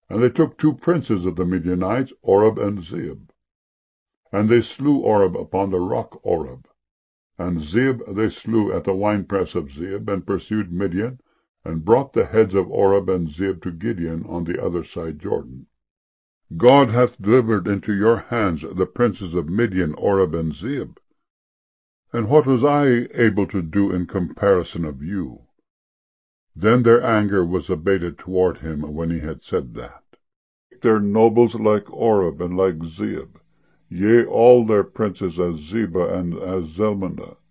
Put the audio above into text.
And they took 2 princes of the Midianites, Oreb and Zeeb. And they slew Oreb upon the rock Oreb. And Zeeb they slew at the winepress of Zeeb, and pursued Midian, and brought the heads of Oreb and Zeeb to Gideon on the other side Jordan. God hath delivered into your hands the princes of Midian, Oreb and Zeeb. And what was I able to do in comparison of you? Then their anger was abated toward him when he had said that. Their nobles like Oreb and like Zeeb, yea, all their princes as Zebah and as Zalmunna,